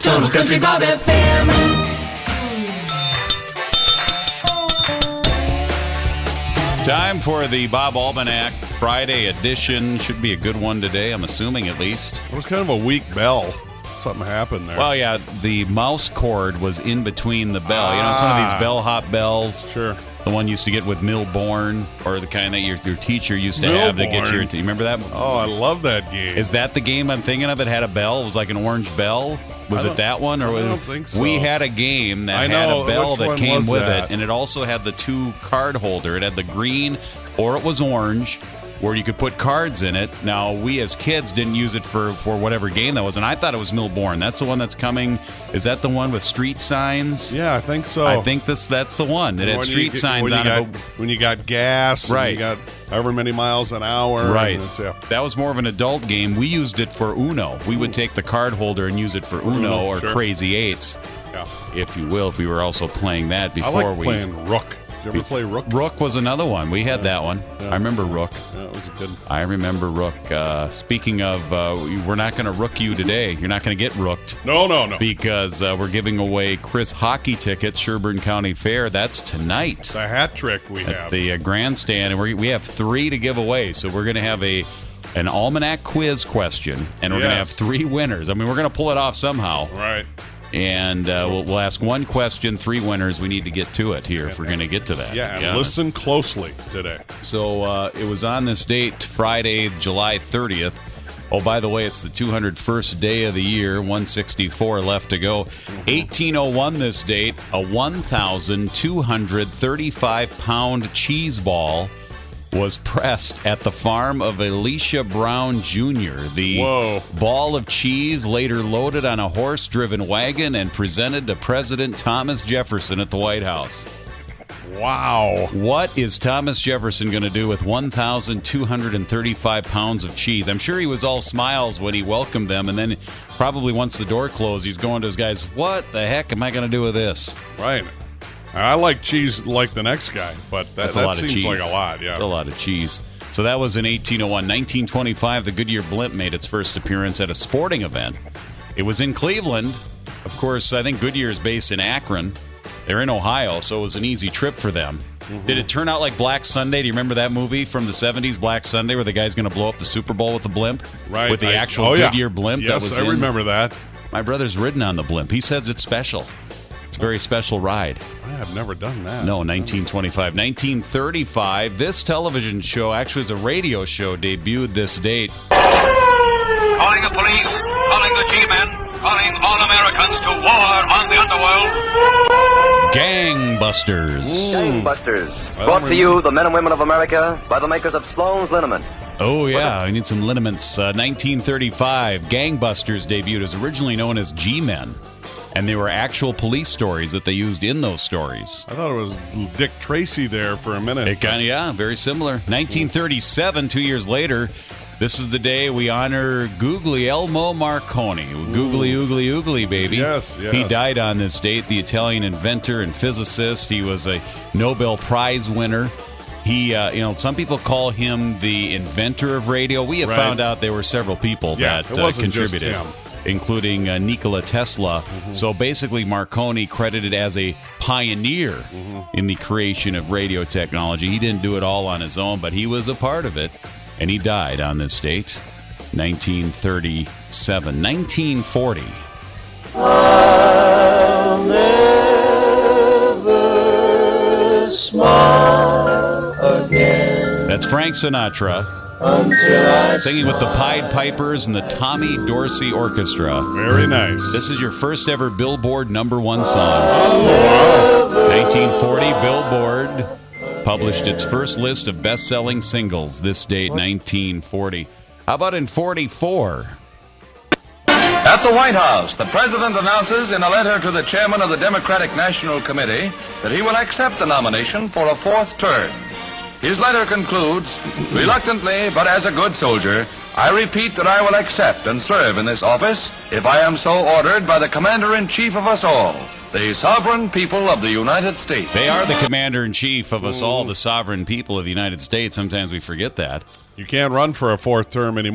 Total Country Bob FM. Time for the Bob Almanac Friday edition. Should be a good one today, I'm assuming at least. It was kind of a weak bell. Something happened there. Well, yeah, the mouse cord was in between the bell. You know, it's one of these bellhop bells. Sure. The one you used to get with Milborn, or the kind that your teacher used to have to get you. You remember that? Oh, I love that game. Is that the game I'm thinking of? It had a bell. It was like an orange bell. Was it that one? Or I don't think so. We had a game that had a bell that came with it, and it also had the two card holder. It had the green, or it was orange, where you could put cards in it. Now, we as kids didn't use it for whatever game that was, and I thought it was Milborn. That's the one that's coming. Is that the one with street signs? Yeah, I think so. I think that's the one. It had street signs on it. When you got gas, right. And you got however many miles an hour. Right. Yeah. That was more of an adult game. We used it for Uno. We would take the card holder and use it for Uno or sure. Crazy Eights, if you will, if we were also playing that before. I like playing Rook. Did you ever play Rook? Rook was another one. We had that one. Yeah. I remember Rook. Yeah, it was a good one. I remember Rook. Speaking of, we're not going to rook you today. You're not going to get rooked. No. Because we're giving away Chris hockey tickets, Sherburne County Fair. that's tonight. It's a hat trick we have. At the grandstand. And we have 3 to give away. So we're going to have an almanac quiz question. And we're going to have 3 winners. I mean, we're going to pull it off somehow. Right. And we'll ask 1 question, 3 winners. We need to get to it here if we're going to get to that. Yeah, and listen closely today. So it was on this date, Friday, July 30th. Oh, by the way, it's the 201st day of the year, 164 left to go. 1801 this date, a 1,235-pound cheese ball was pressed at the farm of Elisha Brown Jr. The ball of cheese later loaded on a horse-driven wagon and presented to President Thomas Jefferson at the White House. Wow. What is Thomas Jefferson going to do with 1,235 pounds of cheese? I'm sure he was all smiles when he welcomed them, and then probably once the door closed, he's going to his guys, what the heck am I going to do with this? Right. I like cheese like the next guy, but that seems like a lot. Yeah, it's a lot of cheese. So that was in 1801. 1925, the Goodyear Blimp made its first appearance at a sporting event. It was in Cleveland. Of course, I think Goodyear is based in Akron. They're in Ohio, so it was an easy trip for them. Mm-hmm. Did it turn out like Black Sunday? Do you remember that movie from the 70s, Black Sunday, where the guy's going to blow up the Super Bowl with the blimp? Right. With the actual Goodyear blimp that was I remember that. My brother's ridden on the blimp. He says it's special. It's a very special ride. I have never done that. No, 1925. 1935, this television show, actually was a radio show, debuted this date. Calling the police, calling the G-men, calling all Americans to war on the underworld. Gangbusters. Gangbusters. Brought to you, the men and women of America, by the makers of Sloan's Liniment. Oh, yeah, I need some liniments. 1935, Gangbusters debuted. It was originally known as G-Men. And they were actual police stories that they used in those stories. I thought it was Dick Tracy there for a minute. It kind of, yeah, very similar. 1937, 2 years later, this is the day we honor Guglielmo Marconi. Googly, oogly, oogly, baby. Yes. He died on this date, the Italian inventor and physicist. He was a Nobel Prize winner. He, some people call him the inventor of radio. We have found out there were several people that contributed, including Nikola Tesla. Mm-hmm. So basically, Marconi credited as a pioneer in the creation of radio technology. He didn't do it all on his own, but he was a part of it. And he died on this date, 1937. 1940. I'll never smile again. That's Frank Sinatra singing with the Pied Pipers and the Tommy Dorsey Orchestra. Very nice. This is your first ever Billboard #1 song. 1940, Billboard published its first list of best-selling singles this date, 1940. How about in 44? At the White House, the President announces in a letter to the Chairman of the Democratic National Committee that he will accept the nomination for a 4th term. His letter concludes, reluctantly, but as a good soldier, I repeat that I will accept and serve in this office if I am so ordered by the Commander-in-Chief of us all, the sovereign people of the United States. They are the Commander-in-Chief of us all, the sovereign people of the United States. Sometimes we forget that. You can't run for a 4th term anymore.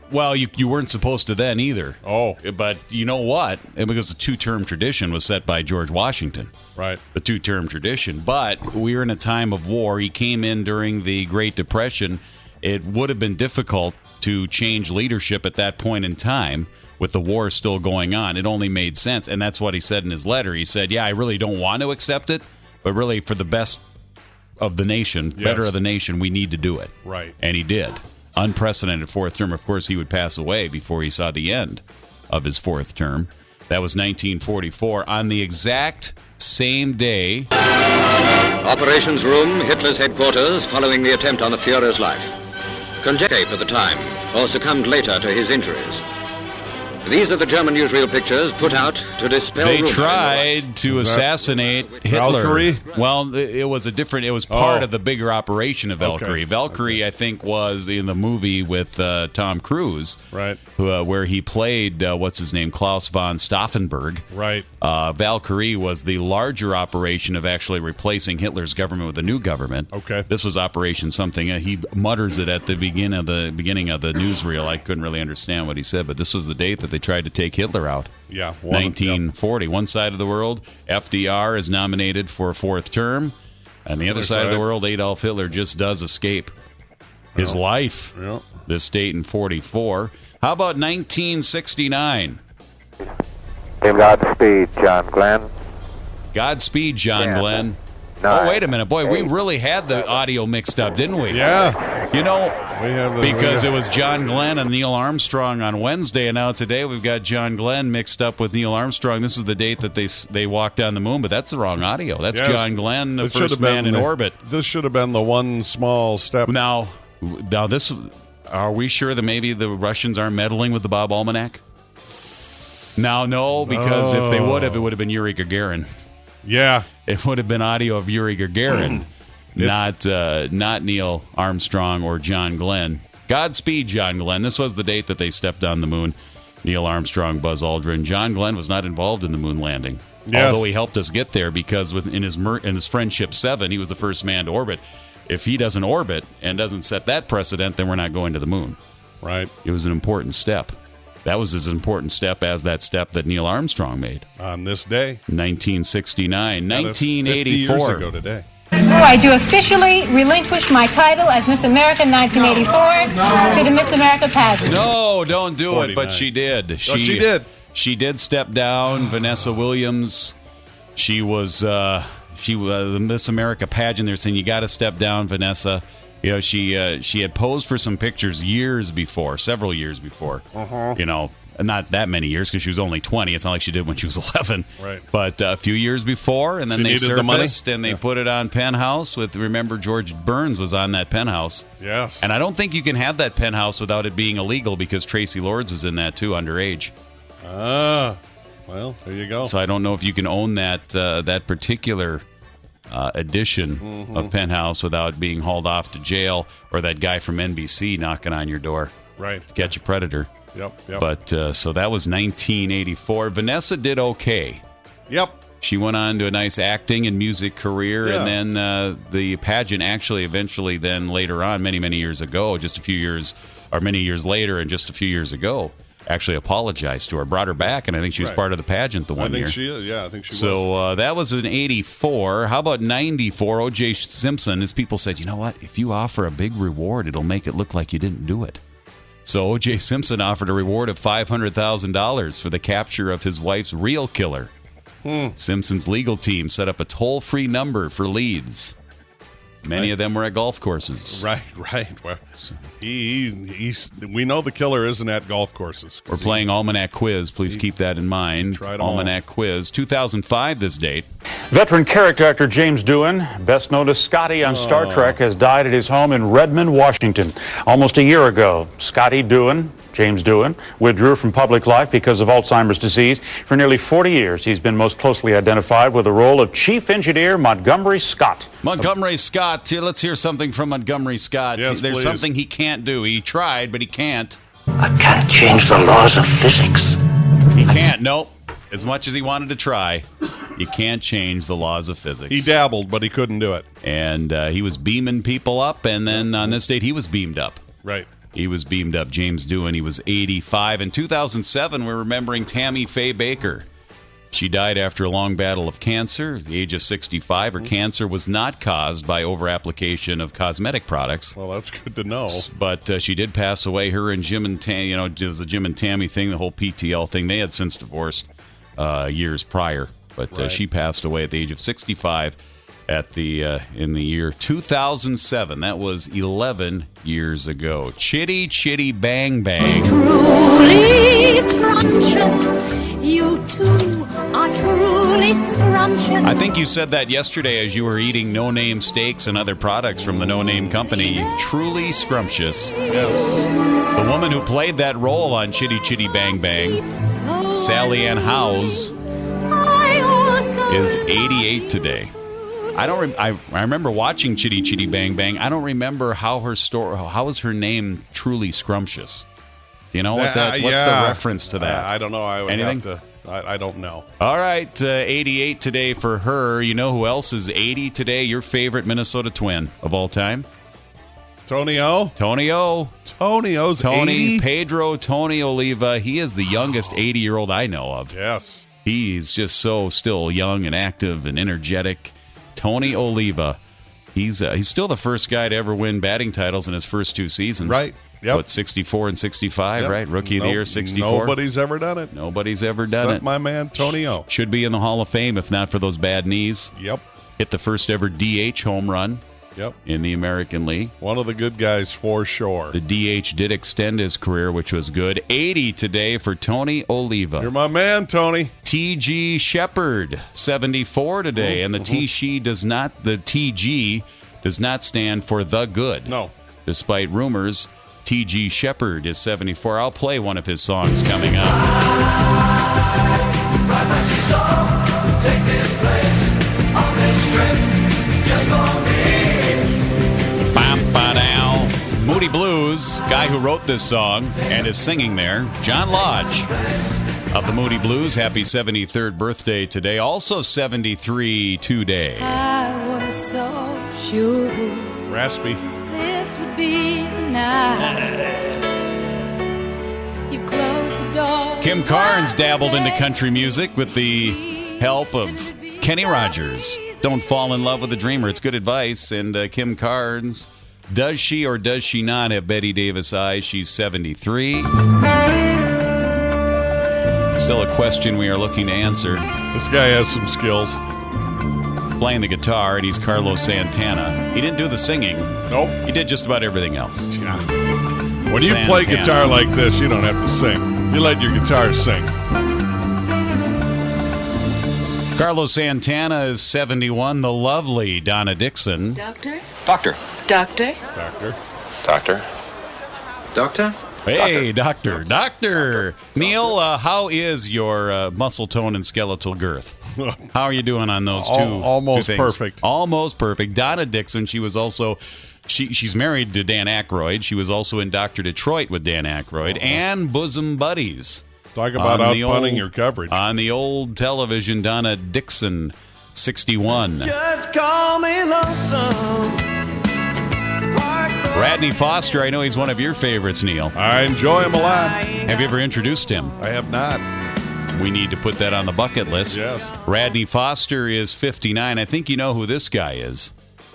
Well, you weren't supposed to then either. Oh. But you know what? Because the two-term tradition was set by George Washington. Right. The two-term tradition. But we were in a time of war. He came in during the Great Depression. It would have been difficult to change leadership at that point in time with the war still going on. It only made sense. And that's what he said in his letter. He said, yeah, I really don't want to accept it, but really for the best of the nation, better of the nation, we need to do it. Right. And he did. Unprecedented fourth term. Of course, he would pass away before he saw the end of his fourth term. That was 1944. On the exact same day... Operations Room, Hitler's headquarters, following the attempt on the Führer's life. Conjectured at the time, or succumbed later to his injuries. These are the German newsreel pictures put out to dispel They rumors. tried to assassinate Hitler. Valkyrie? Well, it was part of the bigger operation of Valkyrie. Okay. Valkyrie, I think, was in the movie with Tom Cruise, Right. Where he played, what's his name, Klaus von Stauffenberg. Right. Valkyrie was the larger operation of actually replacing Hitler's government with a new government. Okay. This was Operation something. He mutters it at the beginning of the newsreel. I couldn't really understand what he said, but this was the date that they tried to take Hitler out. Yeah. 1940. One side of the world, FDR is nominated for a fourth term. On the other side of the world, Adolf Hitler just does escape his life. Yeah. This date in 44. How about 1969? Godspeed, John Glenn. Godspeed, John Glenn. 9, Oh, wait a minute. Boy, 8, we really had the audio mixed up, didn't we? Yeah. You know, We have because it was John Glenn and Neil Armstrong on Wednesday, and now today we've got John Glenn mixed up with Neil Armstrong. This is the date that they walked on the moon, but that's the wrong audio. That's John Glenn, the It should first have been man in orbit. This should have been the one small step. Now this, are we sure that maybe the Russians aren't meddling with the Bob Almanac? Now, no, because if they would have, it would have been Yuri Gagarin. Yeah. It would have been audio of Yuri Gagarin, not Neil Armstrong or John Glenn. Godspeed, John Glenn. This was the date that they stepped on the moon. Neil Armstrong, Buzz Aldrin. John Glenn was not involved in the moon landing, although he helped us get there because in his Friendship 7, he was the first man to orbit. If he doesn't orbit and doesn't set that precedent, then we're not going to the moon. Right. It was an important step. That was as important step as that step that Neil Armstrong made. On this day. 1969. That is 1984. 50 years ago today. I do officially relinquish my title as Miss America 1984 to the Miss America pageant. No, don't do 49. it, but she did. She did. She did step down. Vanessa Williams. She was the Miss America pageant. They're saying you got to step down, Vanessa. You know, she had posed for some pictures several years before. You know, not that many years because she was only 20. It's not like she did when she was 11. Right. But a few years before, and then they surfaced and they put it on Penthouse with, remember, George Burns was on that Penthouse. Yes. And I don't think you can have that Penthouse without it being illegal because Tracy Lords was in that too, underage. Well, there you go. So I don't know if you can own that particular edition of Penthouse without being hauled off to jail or that guy from NBC knocking on your door. Right. To catch a predator. Yep. But so that was 1984. Vanessa did okay. Yep. She went on to a nice acting and music career, and then the pageant actually eventually then later on, many years ago, many years later and just a few years ago, actually apologized to her, brought her back, and I think she was part of the pageant the one year. I think she is, I think she was. So that was in 84. How about 94? O.J. Simpson, his people said, you know what? If you offer a big reward, it'll make it look like you didn't do it. So O.J. Simpson offered a reward of $500,000 for the capture of his wife's real killer. Simpson's legal team set up a toll-free number for leads. Many of them were at golf courses. Right. Well, we know the killer isn't at golf courses. We're playing Almanac Quiz. Please keep that in mind. Almanac Quiz. 2005, this date. Veteran character actor James Doohan, best known as Scotty on Star Trek, has died at his home in Redmond, Washington. Almost a year ago, James Doohan, withdrew from public life because of Alzheimer's disease. For nearly 40 years, he's been most closely identified with the role of Chief Engineer Montgomery Scott. Montgomery Scott. Let's hear something from Montgomery Scott. Yes, There's please. something he can't do. He tried, but he can't. I can't change the laws of physics. He can't. Nope. As much as he wanted to try, you can't change the laws of physics. He dabbled, but he couldn't do it. And he was beaming people up, and then on this date, he was beamed up. Right. He was beamed up. James Doohan, he was 85. In 2007, we're remembering Tammy Faye Baker. She died after a long battle of cancer at the age of 65. Her cancer was not caused by over-application of cosmetic products. Well, that's good to know. But she did pass away. Her and Jim and Tammy, it was the Jim and Tammy thing, the whole PTL thing. They had since divorced years prior. But she passed away at the age of 65 in the year 2007. That was 11 years ago. Chitty Chitty Bang Bang. Truly scrumptious, you two are truly scrumptious. I think you said that yesterday as you were eating No Name steaks and other products from the No Name Company. Truly scrumptious. Yes. The woman who played that role on Chitty Chitty Bang Bang, Sally Ann Howes, is 88 today. I remember watching Chitty Chitty Bang Bang. I don't remember how is her name Truly Scrumptious. Do you know what's the reference to that? I don't know. I would Anything? have to. I don't know. All right, 88 today for her. You know who else is 80 today? Your favorite Minnesota Twin of all time? Tony O. Tony O. Tony O's 80? Pedro Tony Oliva. He is the youngest 80-year-old I know of. Yes. He's just so still young and active and energetic. Tony Oliva. He's still the first guy to ever win batting titles in his first 2 seasons. Right. Yep. What, 64 and 65, Yep. right? Rookie of the year, 64. Nobody's ever done it. Nobody's ever done Except it. my man, Tony O. Should be in the Hall of Fame if not for those bad knees. Yep. Hit the first ever DH home run. Yep. In the American League. One of the good guys for sure. The DH did extend his career, which was good. 80 today for Tony Oliva. You're my man, Tony. T.G. Shepard, 74 today. And the TG does not stand for the good. No. Despite rumors, T.G. Shepard is 74. I'll play one of his songs coming up. Moody Blues, guy who wrote this song and is singing there, John Lodge of the Moody Blues. Happy 73rd birthday today. Also 73 today. I was so sure Raspy. this would be the night. You closed the door. Kim Carnes dabbled into country music with the help of Kenny Rogers. Don't fall in love with a dreamer. It's good advice. And Kim Carnes, does she or does she not have Betty Davis eyes? She's 73. Still a question we are looking to answer. This guy has some skills. Playing the guitar, and he's Carlos Santana. He didn't do the singing. Nope. He did just about everything else. Yeah. When you play guitar like this, you don't have to sing. You let your guitar sing. Carlos Santana is 71. The lovely Donna Dixon. Doctor? Doctor. Doctor? Doctor. Doctor. Doctor? Hey, doctor. Doctor. Neil, how is your muscle tone and skeletal girth? How are you doing on those Almost two things? perfect. Almost perfect. Donna Dixon, she was also... She's married to Dan Aykroyd. She was also in Dr. Detroit with Dan Aykroyd and Bosom Buddies. Talk about outpunting your coverage. On the old television, Donna Dixon, 61. Just call me lonesome. Radney Foster, I know he's one of your favorites, Neil. I enjoy him a lot. Have you ever introduced him? I have not. We need to put that on the bucket list. Yes. Radney Foster is 59. I think you know who this guy is.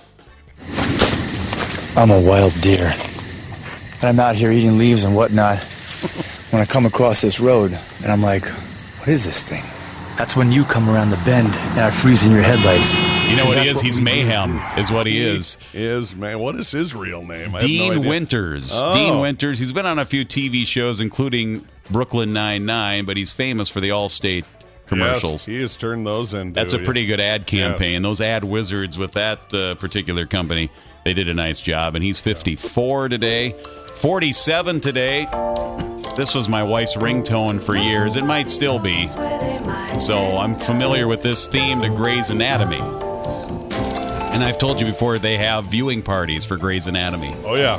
I'm a wild deer. And I'm out here eating leaves and whatnot when I come across this road, and I'm like, what is this thing? That's when you come around the bend and I freeze in your headlights. You know what he is? He's Mayhem, is what he is. What is his real name? Dean Winters. Oh. Dean Winters. He's been on a few TV shows, including Brooklyn Nine-Nine, but he's famous for the Allstate commercials. Yes, he has turned those into... That's a pretty good ad campaign. Yes. Those ad wizards with that particular company, they did a nice job. And he's 54 today. 47 today. This was my wife's ringtone for years. It might still be. So I'm familiar with this theme to Grey's Anatomy. And I've told you before, they have viewing parties for Grey's Anatomy. Oh, yeah.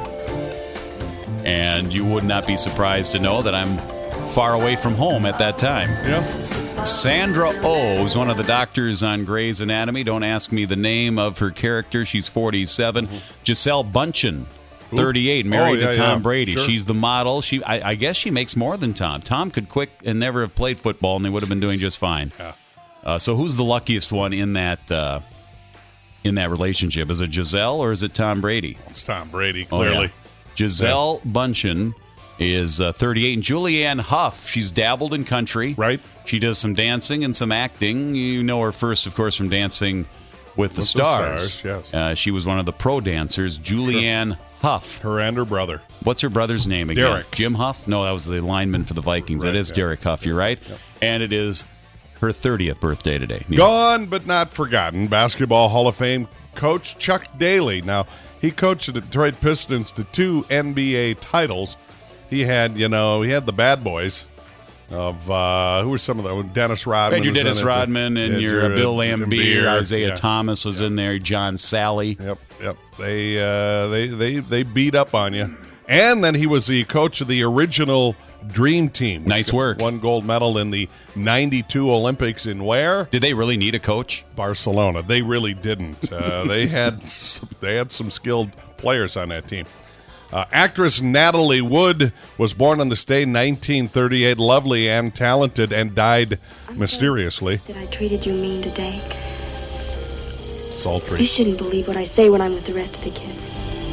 And you would not be surprised to know that I'm far away from home at that time. Yeah. Sandra Oh is one of the doctors on Grey's Anatomy. Don't ask me the name of her character. She's 47. Giselle Bundchen 38, married to Tom Brady. Sure. She's the model. I guess she makes more than Tom. Tom could quit and never have played football, and they would have been doing just fine. Yeah. So who's the luckiest one in that relationship? Is it Giselle or is it Tom Brady? It's Tom Brady, clearly. Oh, yeah. Giselle Bundchen is 38, and Julianne Hough, she's dabbled in country. Right. She does some dancing and some acting. You know her first, of course, from Dancing with the Stars. Yes. She was one of the pro dancers. Julianne Hough. Her and her brother. What's her brother's name again? Derek. Jim Huff? No, that was the lineman for the Vikings. Right, it is Derek Huff, you're right. Yep. And it is her 30th birthday today. Gone but not forgotten. Basketball Hall of Fame coach Chuck Daly. Now, he coached the Detroit Pistons to 2 NBA titles. He had the bad boys of who were some of them? Dennis Rodman. Your Dennis Rodman and your Bill Laimbeer, Isaiah Thomas was in there, John Sally. Yep. They beat up on you. And then he was the coach of the original Dream Team. Nice work. Won gold medal in the 92 Olympics in where? Did they really need a coach? Barcelona. They really didn't. They had some skilled players on that team. Actress Natalie Wood was born on this day, 1938, lovely and talented, and died mysteriously. That I treated you mean today. Sultry. You shouldn't believe what I say when I'm with the rest of the kids.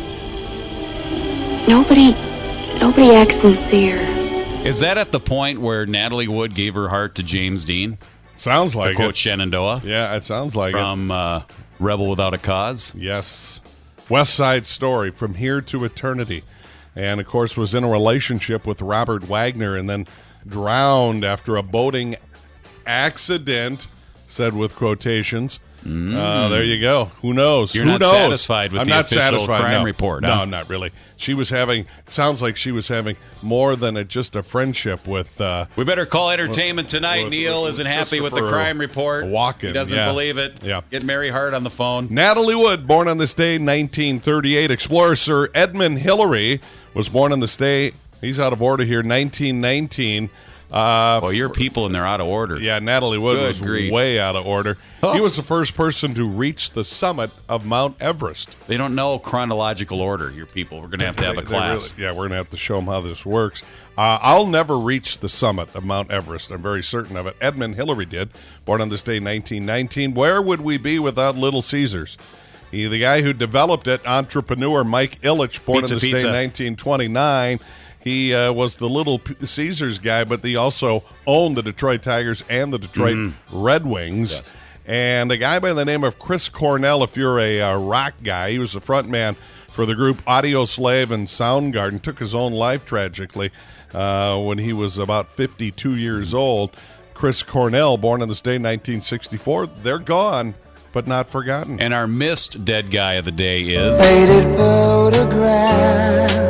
Nobody acts sincere. Is that at the point where Natalie Wood gave her heart to James Dean? Sounds like to quote Shenandoah. Yeah, it sounds like from Rebel Without a Cause. Yes. West Side Story, From Here to Eternity. And, of course, was in a relationship with Robert Wagner and then drowned after a boating accident, said with quotations. There you go. Who knows? You're not satisfied with the official crime report. No, not really. It sounds like she was having more than just a friendship with... we better call entertainment tonight. Neil isn't happy with the crime report. Walken, he doesn't believe it. Yeah. Get Mary Hart on the phone. Natalie Wood, born on this day, 1938. Explorer Sir Edmund Hillary was born on this day. He's out of order here, 1919. Well, your people, and they're out of order. Yeah, Natalie Wood was way out of order. He was the first person to reach the summit of Mount Everest. They don't know chronological order, your people. We're going to have a class. We're going to have to show them how this works. I'll never reach the summit of Mount Everest. I'm very certain of it. Edmund Hillary did, born on this day, 1919. Where would we be without Little Caesars? The guy who developed it, entrepreneur Mike Ilitch, born on this day, 1929. He was the Little Caesars guy, but he also owned the Detroit Tigers and the Detroit Red Wings. Yes. And a guy by the name of Chris Cornell, if you're a rock guy, he was the front man for the group Audio Slave and Soundgarden, took his own life tragically when he was about 52 years old. Chris Cornell, born on this day, 1964. They're gone, but not forgotten. And our missed dead guy of the day is... Faded photograph.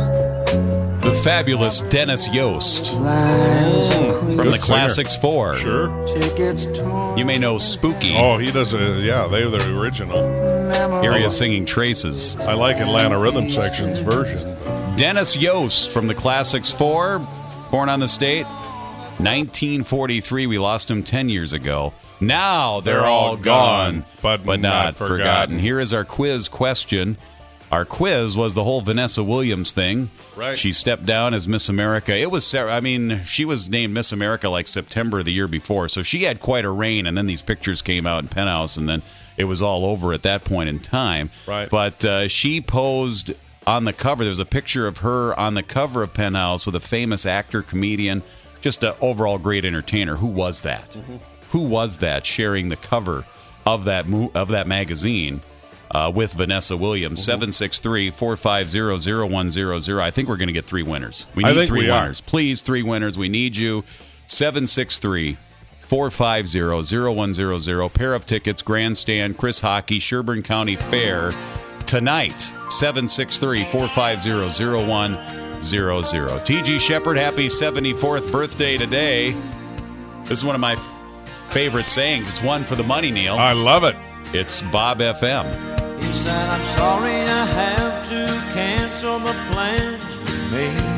The fabulous Dennis Yost from the Classics 4. Sure. You may know Spooky. Oh, he does they're the original. Here he is singing Traces. I like Atlanta Rhythm Section's version. Dennis Yost from the Classics 4, born on the state, 1943. We lost him 10 years ago. Now they're all gone, but not forgotten. Here is our quiz question. Our quiz was the whole Vanessa Williams thing. Right. She stepped down as Miss America. It was, she was named Miss America like September the year before, so she had quite a reign, and then these pictures came out in Penthouse, and then it was all over at that point in time. Right. But she posed on the cover. There was a picture of her on the cover of Penthouse with a famous actor, comedian, just an overall great entertainer. Who was that? Mm-hmm. Who was that sharing the cover of that magazine? With Vanessa Williams, 763-450-0100. I think we're going to get 3 winners. We need 3 winners. Please, 3 winners. We need you. 763-450-0100. Pair of tickets, Grandstand, Chris Hockey, Sherburne County Fair. Tonight, 763-450-0100. T.G. Shepard, happy 74th birthday today. This is one of my favorite sayings. It's one for the money, Neil. I love it. It's Bob FM. He said, I'm sorry I have to cancel the plans you made.